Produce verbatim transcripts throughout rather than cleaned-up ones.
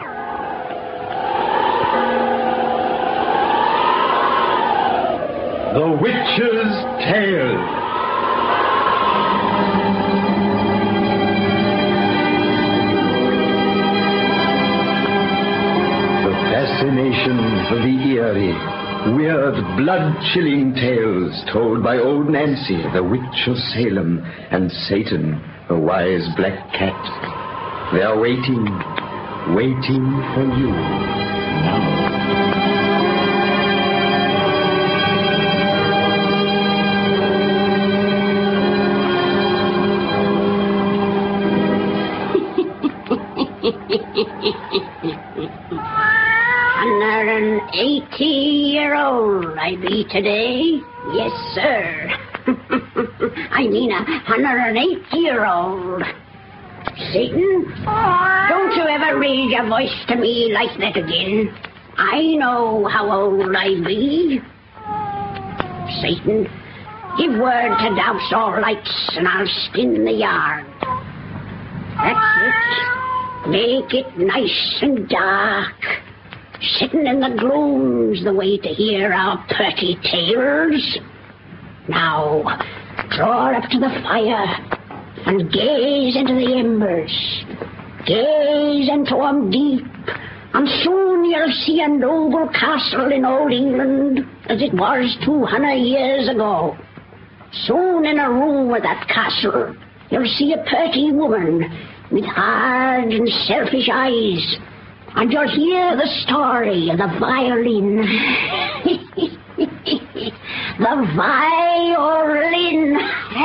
The Witch's Tale. The fascinations of the eerie, weird, blood-chilling tales told by old Nancy, the Witch of Salem, and Satan, the wise black cat. They are waiting, waiting for you now. Hundred and eighty-year-old I be today. Yes, sir. I mean a hundred and eighty-year-old. Satan, don't you ever raise your voice to me like that again. I know how old I be. Satan, give word to douse all lights and I'll skin the yard. That's it. Make it nice and dark. Sitting in the gloom's the way to hear our pretty tales. Now, draw up to the fire and gaze into the embers. Gaze into 'em deep, and soon you'll see a noble castle in old England as it was two hundred years ago. Soon in a room of that castle, you'll see a pretty woman with hard and selfish eyes, and you'll hear the story of the violin. The violin.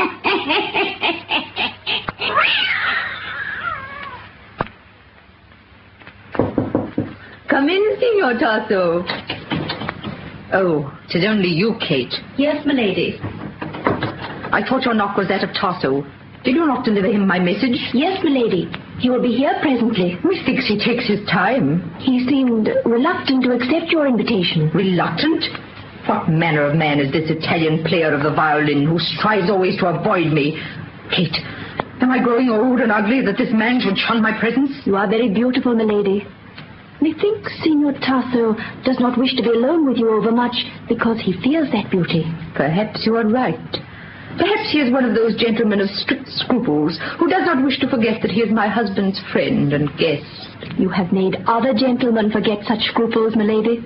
Come in, Signor Tasso. Oh, 'tis only you, Kate. Yes, milady. I thought your knock was that of Tasso. Did you not deliver him my message? Yes, milady. He will be here presently. Methinks he takes his time. He seemed reluctant to accept your invitation. Reluctant? What manner of man is this Italian player of the violin who strives always to avoid me? Kate, am I growing old and ugly that this man should shun my presence? You are very beautiful, milady. Methinks Signor Tasso does not wish to be alone with you overmuch because he fears that beauty. Perhaps you are right. Perhaps he is one of those gentlemen of strict scruples who does not wish to forget that he is my husband's friend and guest. You have made other gentlemen forget such scruples, milady.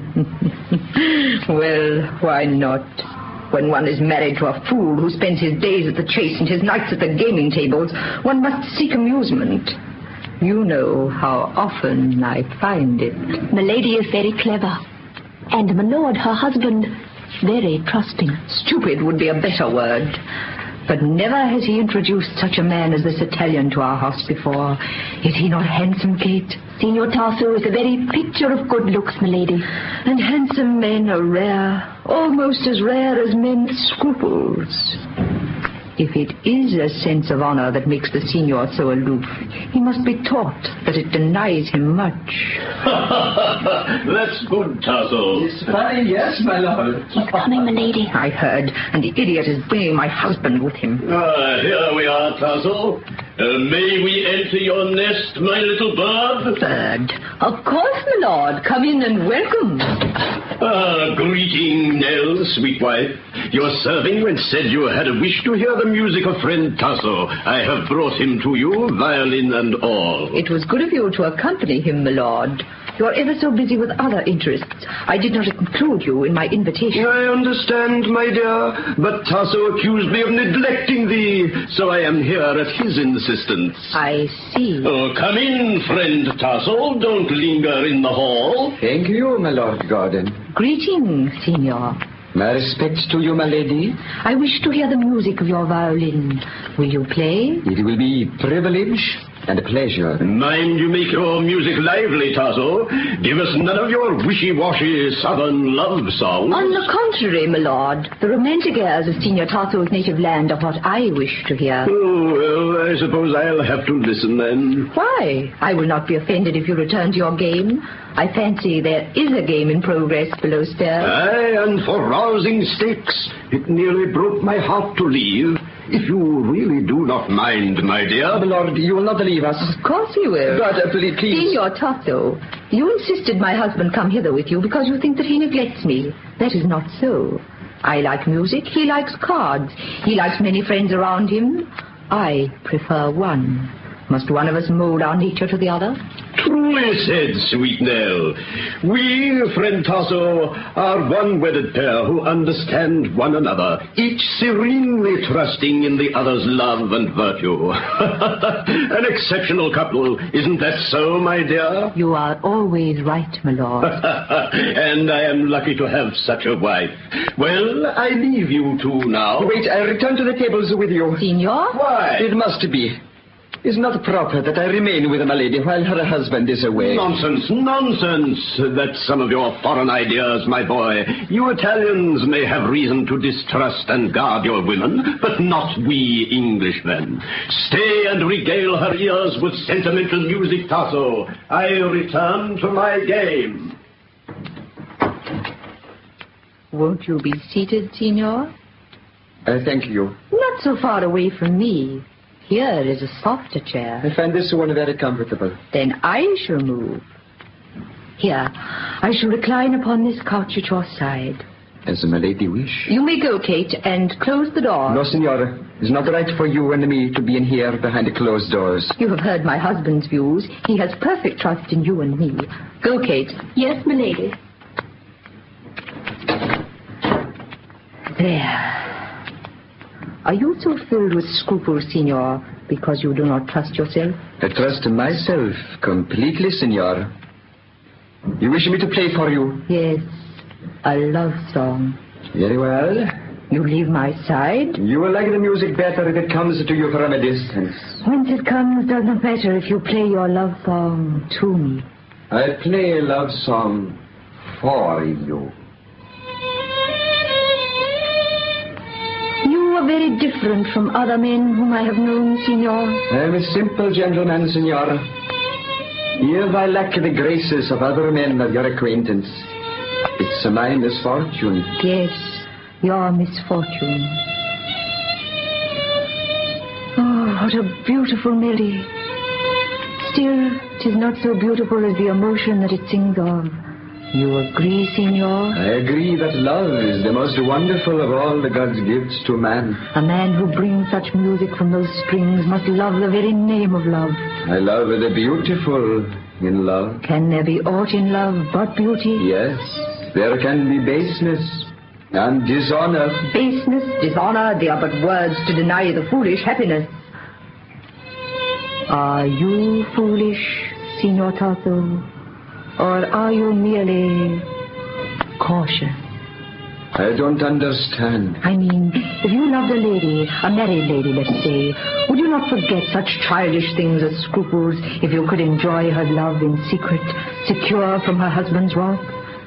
Well, why not? When one is married to a fool who spends his days at the chase and his nights at the gaming tables, one must seek amusement. You know how often I find it. Milady is very clever. And my lord, her husband, very trusting. Stupid would be a better word. But never has he introduced such a man as this Italian to our house before. Is he not handsome, Kate? Signor Tasso is a very picture of good looks, milady. And handsome men are rare, almost as rare as men's scruples. If it is a sense of honor that makes the signor so aloof, he must be taught that it denies him much. That's good, Tasso. It's fine, yes, my lord. He's coming, milady. I heard, and the idiot is bringing my husband with him. Ah, here we are, Tasso. Uh, may we enter your nest, my little bird? Bird? Of course, my lord. Come in and welcome. Ah, greeting, Nell, sweet wife. Your servant went said you had a wish to hear the music of friend Tasso. I have brought him to you, violin and all. It was good of you to accompany him, my lord. You are ever so busy with other interests. I did not include you in my invitation. I understand, my dear, but Tasso accused me of neglecting thee, so I am here at his insistence. I see. Oh, come in, friend Tasso. Don't linger in the hall. Thank you, my Lord Gordon. Greetings, signor. My respects to you, my lady. I wish to hear the music of your violin. Will you play? It will be privilege and a pleasure. Mind you make your music lively, Tasso. Give us none of your wishy-washy southern love songs. On the contrary, my lord, the romantic airs of Signor Tasso's native land are what I wish to hear. Oh, well, I suppose I'll have to listen then. Why? I will not be offended if you return to your game. I fancy there is a game in progress below stairs. Aye, and for rousing stakes, it nearly broke my heart to leave. If you really do not mind, my dear. Oh, Lord, you will not leave us. Of course he will. But, uh, please, please. Signor Tasso, you insisted my husband come hither with you because you think that he neglects me. That is not so. I like music. He likes cards. He likes many friends around him. I prefer one. Must one of us mold our nature to the other? Truly said, sweet Nell. We, friend Tasso, are one wedded pair who understand one another, each serenely trusting in the other's love and virtue. An exceptional couple, isn't that so, my dear? You are always right, my lord. And I am lucky to have such a wife. Well, I leave you two now. Wait, I return to the tables with you. Signor? Why? It must be. It's not proper that I remain with my lady while her husband is away. Nonsense, nonsense. That's some of your foreign ideas, my boy. You Italians may have reason to distrust and guard your women, but not we Englishmen. Stay and regale her ears with sentimental music, Tasso. I return to my game. Won't you be seated, Signor? I thank you. Not so far away from me. Here is a softer chair. I find this one very comfortable. Then I shall move. Here, I shall recline upon this couch at your side. As my lady wish. You may go, Kate, and close the door. No, Signora. It's not right for you and me to be in here behind the closed doors. You have heard my husband's views. He has perfect trust in you and me. Go, Kate. Yes, milady. There. Are you so filled with scruples, Signor, because you do not trust yourself? I trust myself completely, Signor. You wish me to play for you? Yes, a love song. Very well. You leave my side? You will like the music better if it comes to you from a distance. Whence it comes does not matter if you play your love song to me. I play a love song for you. You are very different from other men whom I have known, Signor. I am a simple gentleman, Signora. If I lack the graces of other men of your acquaintance, it's my misfortune. Yes, your misfortune. Oh, what a beautiful melody. Still, 'tis not so beautiful as the emotion that it sings of. You agree, Signor? I agree that love is the most wonderful of all the God's gifts to man. A man who brings such music from those strings must love the very name of love. I love the beautiful in love. Can there be aught in love but beauty? Yes, there can be baseness and dishonor. Baseness, dishonor, they are but words to deny the foolish happiness. Are you foolish, Signor Tasso? Or are you merely cautious? I don't understand. I mean, if you loved a lady, a married lady, let's say, would you not forget such childish things as scruples if you could enjoy her love in secret, secure from her husband's wrath?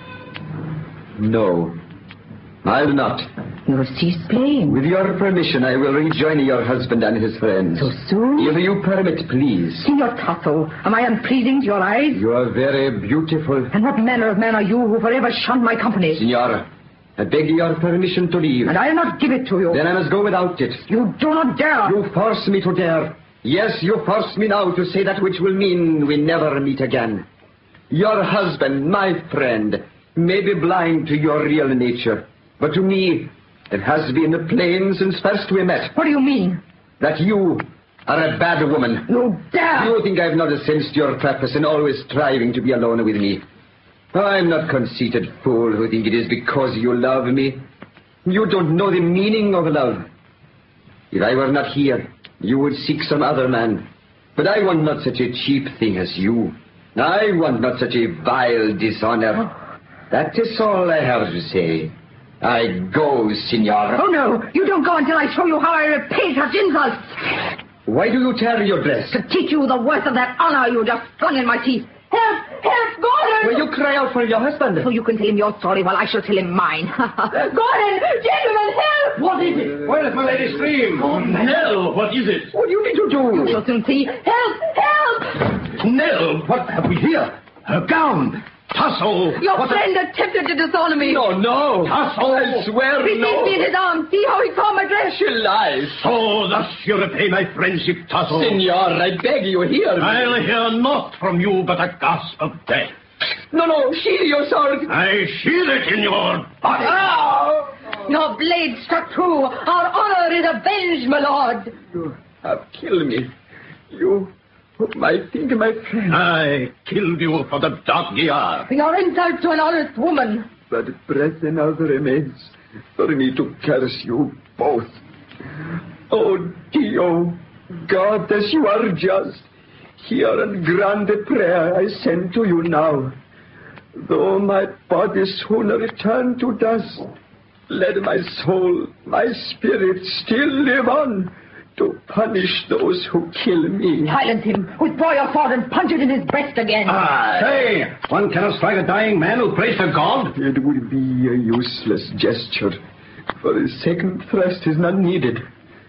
No, I'll not. You have ceased playing. With your permission, I will rejoin your husband and his friends. So soon? If you permit, please. Signor Tasso, am I unpleasing to your eyes? You are very beautiful. And what manner of man are you who forever shun my company? Signora, I beg your permission to leave. And I'll not give it to you. Then I must go without it. You do not dare. You force me to dare. Yes, you force me now to say that which will mean we never meet again. Your husband, my friend, may be blind to your real nature. But to me, it has been plain since first we met. What do you mean? That you are a bad woman. You dare! You think I've not sensed your purpose in always striving to be alone with me. I'm not conceited fool who think it is because you love me. You don't know the meaning of love. If I were not here, you would seek some other man. But I want not such a cheap thing as you. I want not such a vile dishonor. That is all I have to say. I go, Signora. Oh, no. You don't go until I show you how I repay such insults. Why do you tear your dress? To teach you the worth of that honor you just flung in my teeth. Help! Help! Gordon! Will you cry out for your husband? So you can tell him your story while I shall tell him mine. Gordon! Gentlemen, help! What is it? Where is my lady scream? Oh, Nell, what is it? What do you need to do? You shall soon see. Help! Help! Nell, what have we here? Her gown. Tasso! Your what friend a... attempted to dishonor me. No, no. Tasso! I swear He no. seized me in his arms. See how he tore my dress. She lies. So thus you repay my friendship, Tasso. Signor, I beg you, hear me. I'll hear naught from you but a gasp of death. No, no, sheathe your sword. I sheathe it in your body. Ah! Your blade struck true. Our honor is avenged, my lord. You have killed me. You might think my friend. I killed you for the Dagyar. Your insult to an honest woman. But breath enough remains for me to curse you both. Oh, Dio, God, as you are just, hear and grant the prayer I send to you now. Though my body soon return to dust, let my soul, my spirit still live on to punish those who kill me. Silence him. Withdraw your sword and punch it in his breast again. Ah, say, one cannot strike a dying man who prays to God. It would be a useless gesture, for the second thrust is not needed.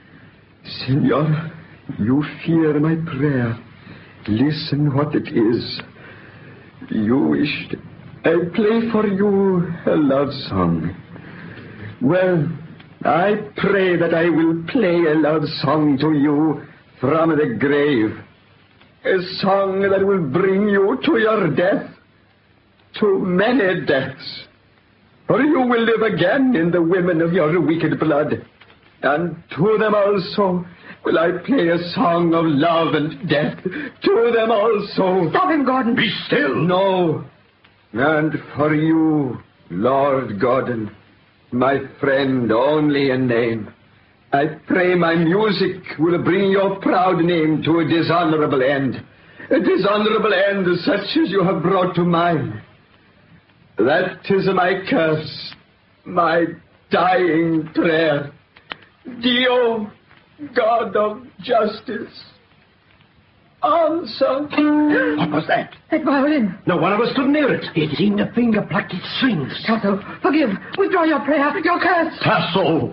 Signor, you fear my prayer. Listen what it is. You wished I play for you a love song. Well, I pray that I will play a love song to you from the grave. A song that will bring you to your death, to many deaths. For you will live again in the women of your wicked blood. And to them also will I play a song of love and death. To them also. Stop him, Gordon. Be still. No. And for you, Lord Gordon, my friend only in name, I pray my music will bring your proud name to a dishonorable end. A dishonorable end such as you have brought to mine. That is my curse, my dying prayer. Dio, God of justice, answer. What was that? That violin. No one of us could near it. It seemed a finger plucked its strings. Tasso, forgive. Withdraw your prayer, your curse. Tasso!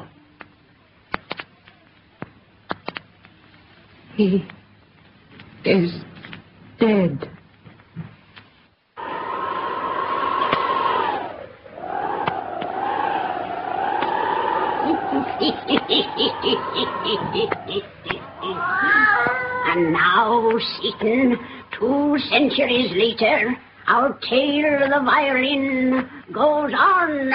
He is dead. And now, Seaton, two centuries later, our tale of the violin goes on.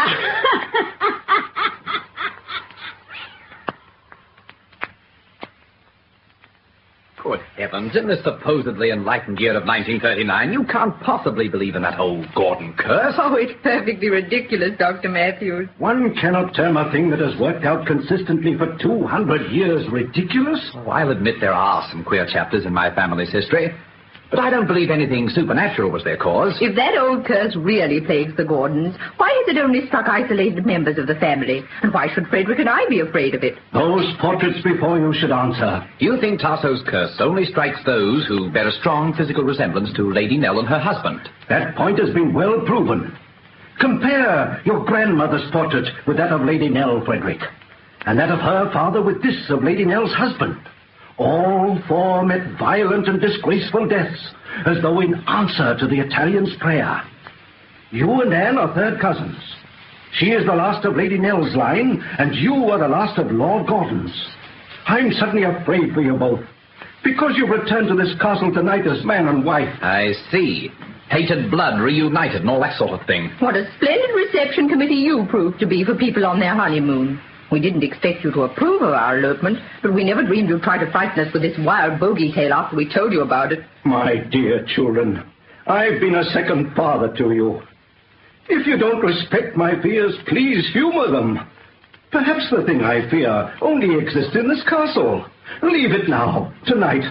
Good heavens, in this supposedly enlightened year of nineteen thirty-nine, you can't possibly believe in that old Gordon curse. Oh, it's perfectly ridiculous, Doctor Matthews. One cannot term a thing that has worked out consistently for two hundred years ridiculous. Oh, I'll admit there are some queer chapters in my family's history, but I don't believe anything supernatural was their cause. If that old curse really plagues the Gordons, why has it only struck isolated members of the family? And why should Frederick and I be afraid of it? Those portraits before you should answer. You think Tasso's curse only strikes those who bear a strong physical resemblance to Lady Nell and her husband? That point has been well proven. Compare your grandmother's portrait with that of Lady Nell, Frederick, and that of her father with this of Lady Nell's husband. All four met violent and disgraceful deaths, as though in answer to the Italian's prayer. You and Anne are third cousins. She is the last of Lady Nell's line, and you are the last of Lord Gordon's. I'm suddenly afraid for you both, because you've returned to this castle tonight as man and wife. I see. Hated blood reunited and all that sort of thing. What a splendid reception committee you proved to be for people on their honeymoon. We didn't expect you to approve of our elopement, but we never dreamed you'd try to frighten us with this wild bogey tale after we told you about it. My dear children, I've been a second father to you. If you don't respect my fears, please humor them. Perhaps the thing I fear only exists in this castle. Leave it now, tonight.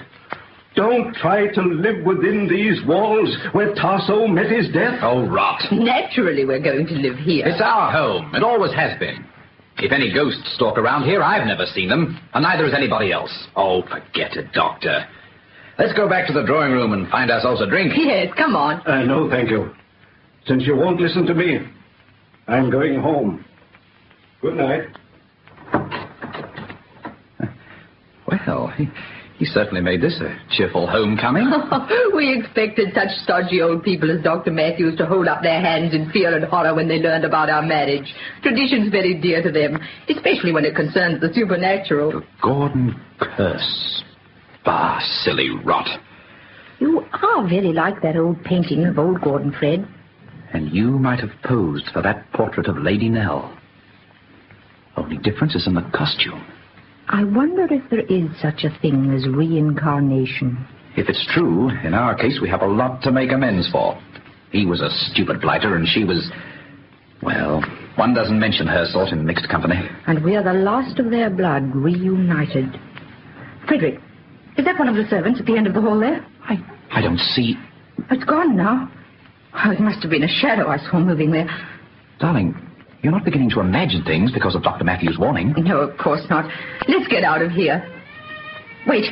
Don't try to live within these walls where Tasso met his death. Oh, rot. Naturally we're going to live here. It's our home. It always has been. If any ghosts stalk around here, I've never seen them, and neither has anybody else. Oh, forget it, Doctor. Let's go back to the drawing room and find ourselves a drink. Yes, come on. Uh, no, thank you. Since you won't listen to me, I'm going home. Good night. Well, He certainly made this a cheerful homecoming. We expected such stodgy old people as Doctor Matthews to hold up their hands in fear and horror when they learned about our marriage. Tradition's very dear to them, especially when it concerns the supernatural. The Gordon curse. Bah, silly rot. You are very like that old painting of old Gordon, Fred. And you might have posed for that portrait of Lady Nell. Only difference is in the costume. I wonder if there is such a thing as reincarnation. If it's true, in our case, we have a lot to make amends for. He was a stupid blighter, and she was... Well, one doesn't mention her sort in mixed company. And we are the last of their blood reunited. Frederick, is that one of the servants at the end of the hall there? I, I don't see... It's gone now. Oh, it must have been a shadow I saw moving there. Darling, you're not beginning to imagine things because of Doctor Matthews' warning. No, of course not. Let's get out of here. Wait.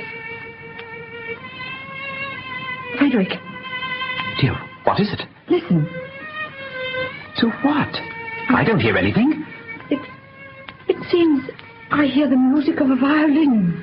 Frederick. Dear, what is it? Listen. To what? I don't hear anything. It, it seems I hear the music of a violin.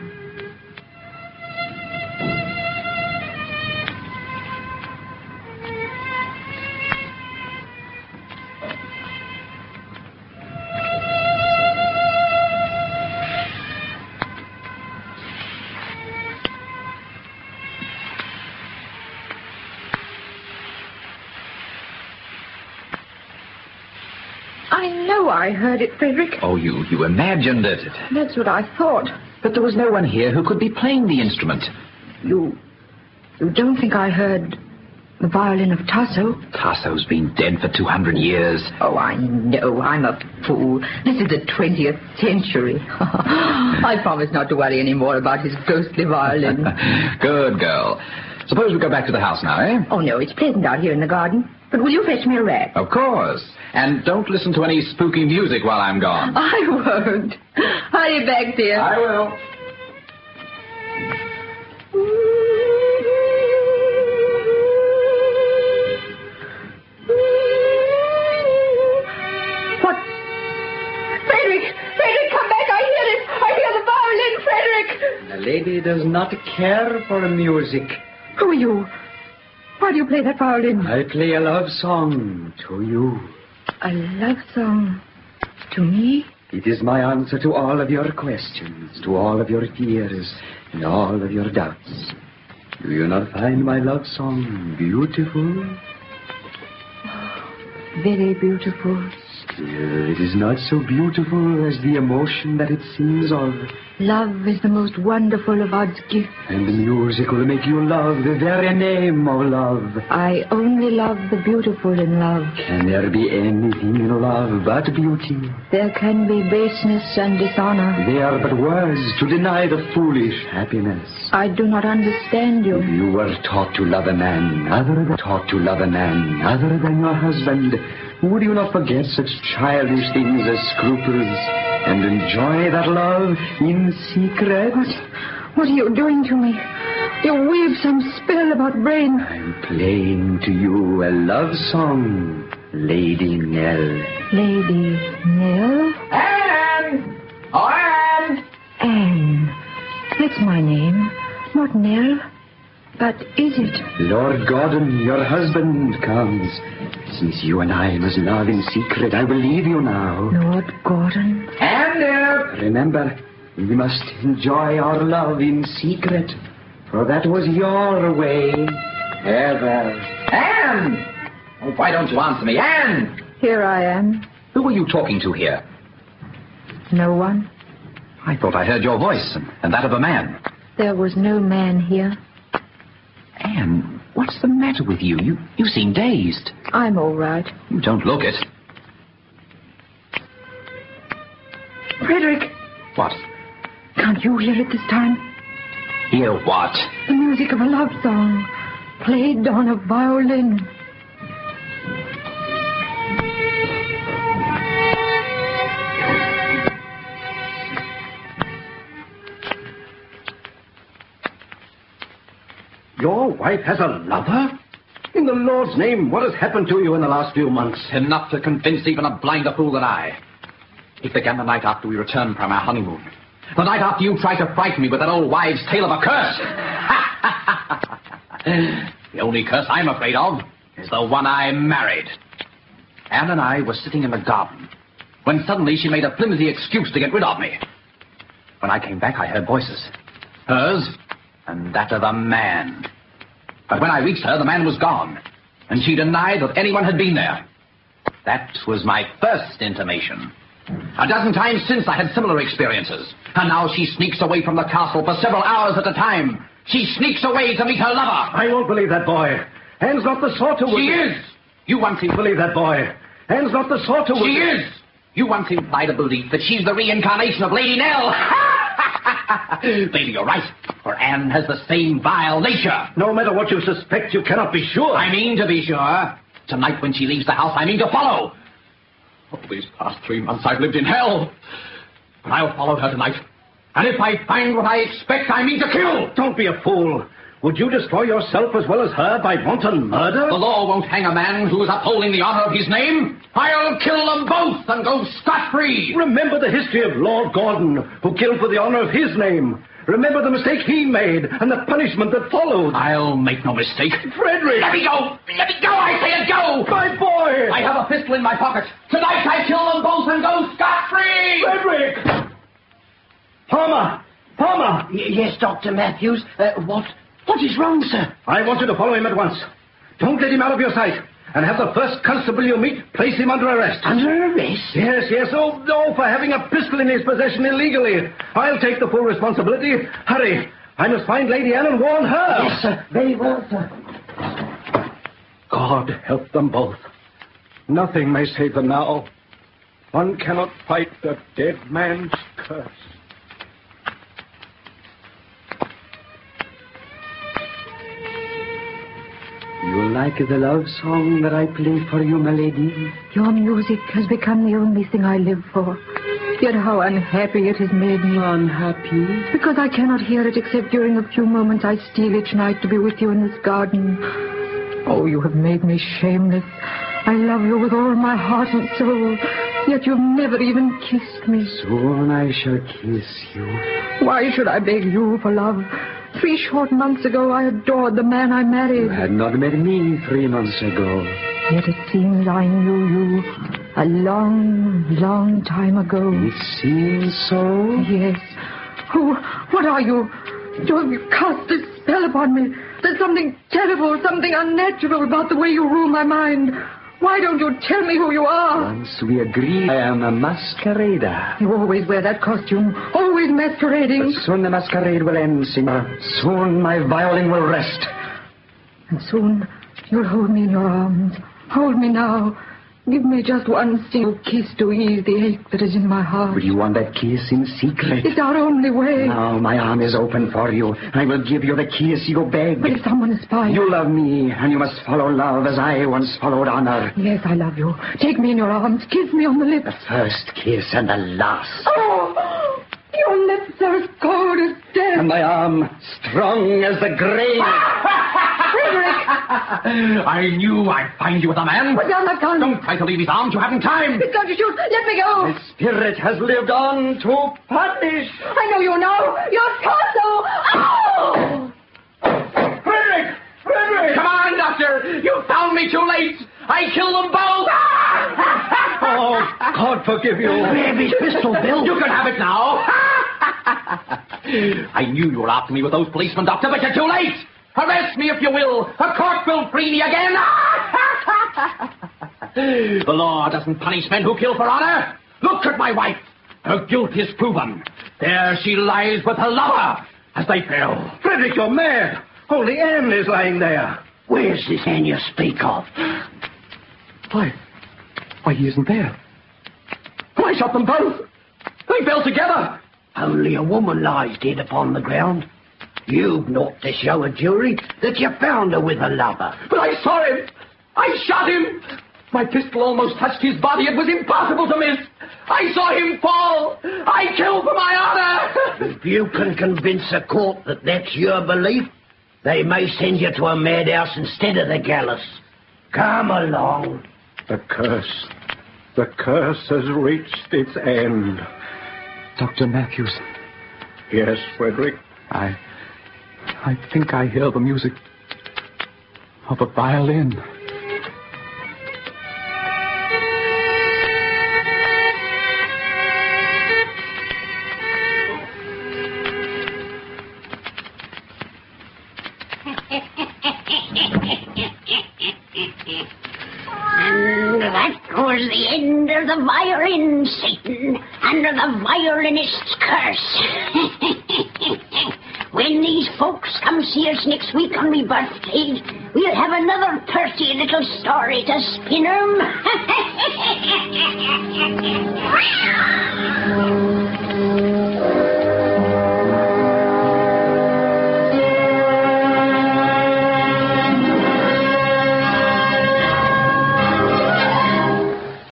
I heard it, Frederick. Oh, you, you imagined it. That's what I thought. But there was no one here who could be playing the instrument. You... you don't think I heard the violin of Tasso? Tasso's been dead for two hundred years. Oh, I know. I'm a fool. This is the twentieth century. I promise not to worry any more about his ghostly violin. Good girl. Suppose we go back to the house now, eh? Oh, no, it's pleasant out here in the garden. But will you fetch me a rat? Of course. And don't listen to any spooky music while I'm gone. I won't. Hurry back, dear. I will. What? Frederick! Frederick, come back! I hear it! I hear the violin, Frederick! The lady does not care for music. Who are you? Why do you play that violin? I play a love song to you. A love song to me? It is my answer to all of your questions, to all of your fears, and all of your doubts. Do you not find my love song beautiful? Oh, very beautiful. Still, it is not so beautiful as the emotion that it sings of. Love is the most wonderful of God's gifts. And the music will make you love the very name of love. I only love the beautiful in love. Can there be anything in love but beauty? There can be baseness and dishonor. They are but words to deny the foolish happiness. I do not understand you. If you were taught to love a man other than taught to love a man other than your husband, would you not forget such childish things as scruples and enjoy that love in secret? What, what are you doing to me? You weave some spell about Brain. I'm playing to you a love song, Lady Nell. Lady Nell? Anne! Oh, Anne! Anne. That's my name. Not Nell. But is it? Lord Gordon, your husband comes. Since you and I must love in secret, I will leave you now. Lord Gordon? Anne, dear! Remember, we must enjoy our love in secret, for that was your way ever. Anne! Oh, why don't you answer me? Anne! Here I am. Who are you talking to here? No one. I thought I heard your voice and, and that of a man. There was no man here. Anne, what's the matter with you? You you seem dazed. I'm all right. You don't look it. Frederick! What? Can't you hear it this time? Hear what? The music of a love song, played on a violin. Your wife has a lover? In the Lord's name, what has happened to you in the last few months? Enough to convince even a blinder fool than I. It began the night after we returned from our honeymoon. The night after you tried to frighten me with that old wives' tale of a curse. The only curse I'm afraid of is the one I married. Anne and I were sitting in the garden when suddenly she made a flimsy excuse to get rid of me. When I came back, I heard voices. Hers and that of a man. But when I reached her, the man was gone, and she denied that anyone had been there. That was my first intimation. A dozen times since I had similar experiences, and now she sneaks away from the castle for several hours at a time. She sneaks away to meet her lover. I won't believe that boy. Anne's not the sort who would... She is! You once implied... believe that boy. Anne's not the sort who would... She is! You once implied a belief that she's the reincarnation of Lady Nell. Maybe you're right, for Anne has the same vile nature. No matter what you suspect, you cannot be sure. I mean to be sure. Tonight when she leaves the house, I mean to follow. Oh, these past three months I've lived in hell. But I'll follow her tonight. And if I find what I expect, I mean to kill. Don't be a fool. Would you destroy yourself as well as her by wanton murder? The law won't hang a man who is upholding the honor of his name. I'll kill them both and go scot-free. Remember the history of Lord Gordon, who killed for the honor of his name. Remember the mistake he made and the punishment that followed. I'll make no mistake. Frederick! Let me go! Let me go, I say it, go! My boy! I have a pistol in my pocket. Tonight I kill them both and go scot-free! Frederick! Palmer! Palmer! Y- yes, Doctor Matthews. Uh, what... What is wrong, sir? I want you to follow him at once. Don't let him out of your sight. And have the first constable you meet place him under arrest. Under arrest? Yes, yes. Oh, no, for having a pistol in his possession illegally. I'll take the full responsibility. Hurry. I must find Lady Anne and warn her. Yes, sir. Very well, sir. God help them both. Nothing may save them now. One cannot fight the dead man's curse. You like the love song that I play for you, my lady? Your music has become the only thing I live for. Yet how unhappy it has made me. Unhappy? Because I cannot hear it except during the few moments I steal each night to be with you in this garden. Oh, you have made me shameless. I love you with all my heart and soul. Yet you've never even kissed me. Soon I shall kiss you. Why should I beg you for love? Three short months ago, I adored the man I married. You had not met me three months ago. Yet it seems I knew you a long, long time ago. It seems so? Yes. Who, what are you? You have cast a spell upon me. There's something terrible, something unnatural about the way you rule my mind. Why don't you tell me who you are? Once we agreed I am a masquerader. You always wear that costume, always masquerading. But soon the masquerade will end, singer. Soon my violin will rest. And soon you'll hold me in your arms. Hold me now. Give me just one single kiss to ease the ache that is in my heart. Would you want that kiss in secret? It's our only way. Now my arm is open for you. I will give you the kiss you beg. But if someone is spying... You love me, and you must follow love as I once followed honor. Yes, I love you. Take me in your arms. Kiss me on the lips. The first kiss and the last. Oh, your lips are as cold as death. And my arm strong as the grave. Frederick! I knew I'd find you with a man. Put down that gun. Don't try to leave his arms. You haven't time. He's going to shoot. Let me go. The spirit has lived on to punish. I know you now. Your torso. Oh! Frederick! Frederick! Come on, Doctor. You found me too late. I killed them both. Oh, God forgive you. Grab his pistol, Bill. You can have it now. I knew you were after me with those policemen, Doctor, but you're too late. Arrest me if you will. A court will free me again. The law doesn't punish men who kill for honor. Look at my wife. Her guilt is proven. There she lies with her lover as they fell. Frederick, you're mad. Only Anne is lying there. Where's this Anne you speak of? Why? Why, he isn't there. Why, shot them both. They fell together. Only a woman lies dead upon the ground. You've not to show a jury that you found her with a lover. But I saw him. I shot him. My pistol almost touched his body. It was impossible to miss. I saw him fall. I killed for my honor. If you can convince a court that that's your belief, they may send you to a madhouse instead of the gallows. Come along. The curse. The curse has reached its end. Doctor Matthews, Yes, Frederick? I... I think I hear the music of a violin. And that was the end of the violin, Satan, and of the violinist's curse. When these folks come see us next week on my birthday, we'll have another pretty little story to spin 'em.